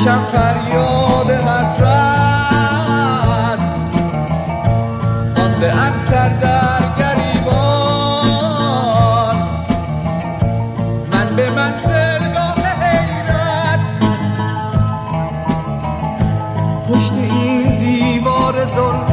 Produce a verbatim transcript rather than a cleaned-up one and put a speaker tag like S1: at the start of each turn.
S1: یکم فریاد حسرت مانده ام سر در گریبان، من به منزلگاه حیرت پشت این دیوار ظلم